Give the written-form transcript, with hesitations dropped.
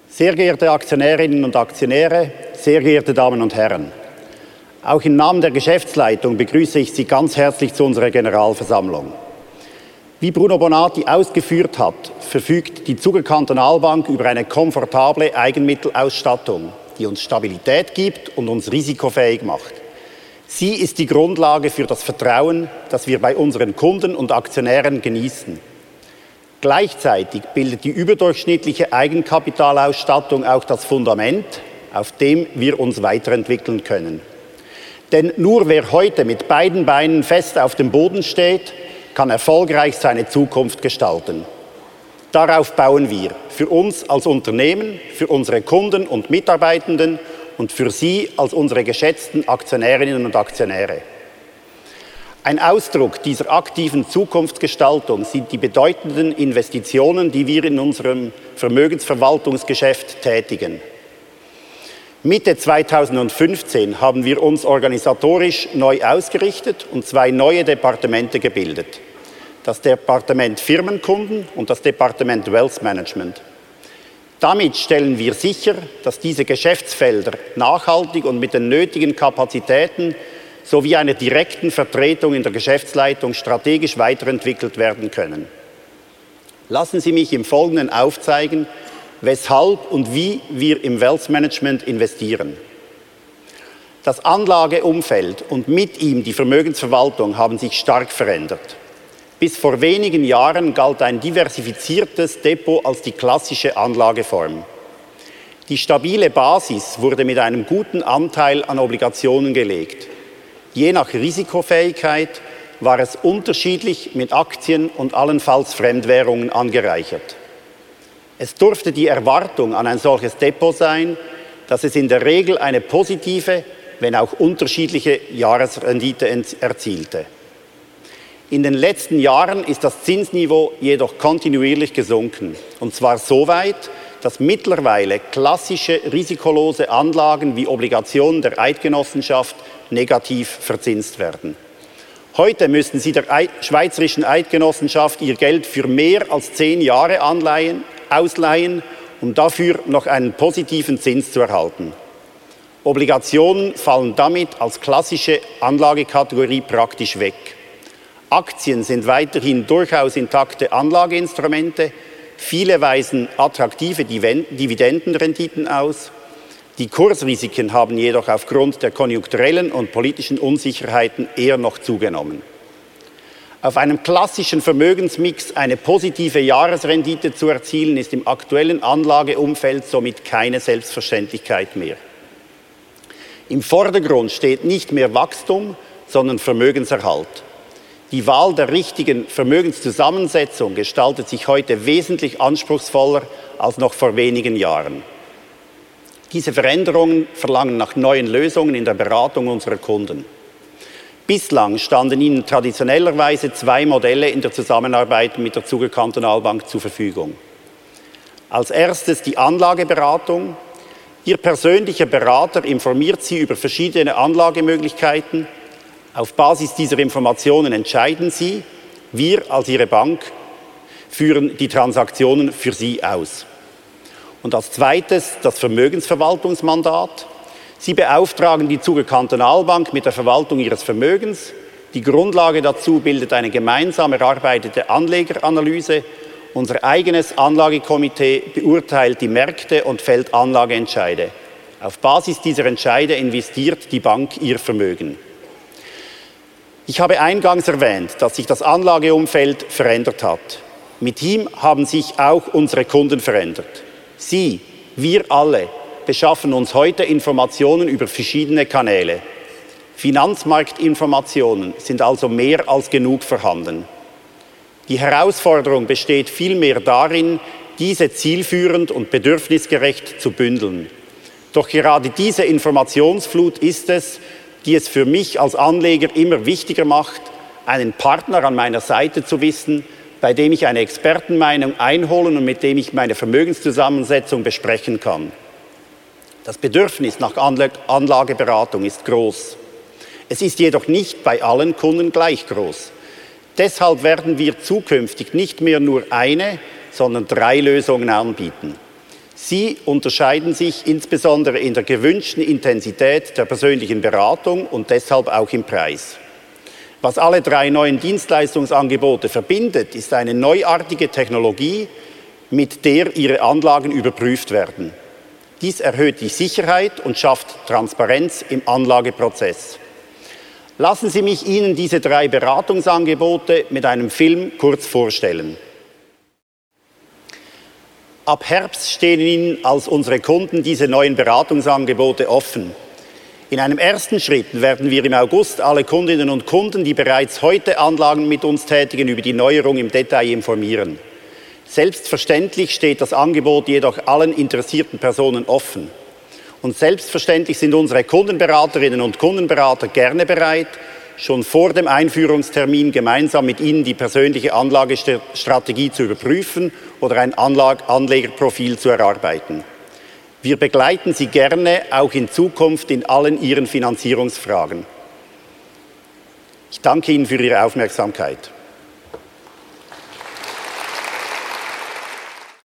Sehr geehrte Aktionärinnen und Aktionäre, sehr geehrte Damen und Herren, auch im Namen der Geschäftsleitung begrüße ich Sie ganz herzlich zu unserer Generalversammlung. Wie Bruno Bonatti ausgeführt hat, verfügt die Zuger Kantonalbank über eine komfortable Eigenmittelausstattung, die uns Stabilität gibt und uns risikofähig macht. Sie ist die Grundlage für das Vertrauen, das wir bei unseren Kunden und Aktionären genießen. Gleichzeitig bildet die überdurchschnittliche Eigenkapitalausstattung auch das Fundament, auf dem wir uns weiterentwickeln können. Denn nur wer heute mit beiden Beinen fest auf dem Boden steht, kann erfolgreich seine Zukunft gestalten. Darauf bauen wir, für uns als Unternehmen, für unsere Kunden und Mitarbeitenden und für Sie als unsere geschätzten Aktionärinnen und Aktionäre. Ein Ausdruck dieser aktiven Zukunftsgestaltung sind die bedeutenden Investitionen, die wir in unserem Vermögensverwaltungsgeschäft tätigen. Mitte 2015 haben wir uns organisatorisch neu ausgerichtet und zwei neue Departemente gebildet. Das Departement Firmenkunden und das Departement Wealth Management. Damit stellen wir sicher, dass diese Geschäftsfelder nachhaltig und mit den nötigen Kapazitäten sowie einer direkten Vertretung in der Geschäftsleitung strategisch weiterentwickelt werden können. Lassen Sie mich im Folgenden aufzeigen, weshalb und wie wir im Wealth Management investieren. Das Anlageumfeld und mit ihm die Vermögensverwaltung haben sich stark verändert. Bis vor wenigen Jahren galt ein diversifiziertes Depot als die klassische Anlageform. Die stabile Basis wurde mit einem guten Anteil an Obligationen gelegt. Je nach Risikofähigkeit war es unterschiedlich mit Aktien und allenfalls Fremdwährungen angereichert. Es durfte die Erwartung an ein solches Depot sein, dass es in der Regel eine positive, wenn auch unterschiedliche Jahresrendite erzielte. In den letzten Jahren ist das Zinsniveau jedoch kontinuierlich gesunken, und zwar so weit, dass mittlerweile klassische risikolose Anlagen wie Obligationen der Eidgenossenschaft negativ verzinst werden. Heute müssen Sie der Schweizerischen Eidgenossenschaft Ihr Geld für mehr als 10 Jahre ausleihen, um dafür noch einen positiven Zins zu erhalten. Obligationen fallen damit als klassische Anlagekategorie praktisch weg. Aktien sind weiterhin durchaus intakte Anlageinstrumente, viele weisen attraktive Dividendenrenditen aus. Die Kursrisiken haben jedoch aufgrund der konjunkturellen und politischen Unsicherheiten eher noch zugenommen. Auf einem klassischen Vermögensmix eine positive Jahresrendite zu erzielen, ist im aktuellen Anlageumfeld somit keine Selbstverständlichkeit mehr. Im Vordergrund steht nicht mehr Wachstum, sondern Vermögenserhalt. Die Wahl der richtigen Vermögenszusammensetzung gestaltet sich heute wesentlich anspruchsvoller als noch vor wenigen Jahren. Diese Veränderungen verlangen nach neuen Lösungen in der Beratung unserer Kunden. Bislang standen ihnen traditionellerweise zwei Modelle in der Zusammenarbeit mit der Zuger Kantonalbank zur Verfügung. Als erstes die Anlageberatung. Ihr persönlicher Berater informiert Sie über verschiedene Anlagemöglichkeiten. Auf Basis dieser Informationen entscheiden Sie. Wir als Ihre Bank führen die Transaktionen für Sie aus. Und als zweites das Vermögensverwaltungsmandat. Sie beauftragen die Zuger Kantonalbank mit der Verwaltung ihres Vermögens. Die Grundlage dazu bildet eine gemeinsam erarbeitete Anlegeranalyse. Unser eigenes Anlagekomitee beurteilt die Märkte und fällt Anlageentscheide. Auf Basis dieser Entscheide investiert die Bank ihr Vermögen. Ich habe eingangs erwähnt, dass sich das Anlageumfeld verändert hat. Mit ihm haben sich auch unsere Kunden verändert. Sie, wir alle, beschaffen uns heute Informationen über verschiedene Kanäle. Finanzmarktinformationen sind also mehr als genug vorhanden. Die Herausforderung besteht vielmehr darin, diese zielführend und bedürfnisgerecht zu bündeln. Doch gerade diese Informationsflut ist es, die es für mich als Anleger immer wichtiger macht, einen Partner an meiner Seite zu wissen, bei dem ich eine Expertenmeinung einholen und mit dem ich meine Vermögenszusammensetzung besprechen kann. Das Bedürfnis nach Anlageberatung ist groß. Es ist jedoch nicht bei allen Kunden gleich groß. Deshalb werden wir zukünftig nicht mehr nur eine, sondern 3 Lösungen anbieten. Sie unterscheiden sich insbesondere in der gewünschten Intensität der persönlichen Beratung und deshalb auch im Preis. Was alle drei neuen Dienstleistungsangebote verbindet, ist eine neuartige Technologie, mit der Ihre Anlagen überprüft werden. Dies erhöht die Sicherheit und schafft Transparenz im Anlageprozess. Lassen Sie mich Ihnen diese drei Beratungsangebote mit einem Film kurz vorstellen. Ab Herbst stehen Ihnen als unsere Kunden diese neuen Beratungsangebote offen. In einem ersten Schritt werden wir im August alle Kundinnen und Kunden, die bereits heute Anlagen mit uns tätigen, über die Neuerung im Detail informieren. Selbstverständlich steht das Angebot jedoch allen interessierten Personen offen. Und selbstverständlich sind unsere Kundenberaterinnen und Kundenberater gerne bereit, schon vor dem Einführungstermin gemeinsam mit Ihnen die persönliche Anlagestrategie zu überprüfen oder ein Anlegerprofil zu erarbeiten. Wir begleiten Sie gerne auch in Zukunft in allen Ihren Finanzierungsfragen. Ich danke Ihnen für Ihre Aufmerksamkeit.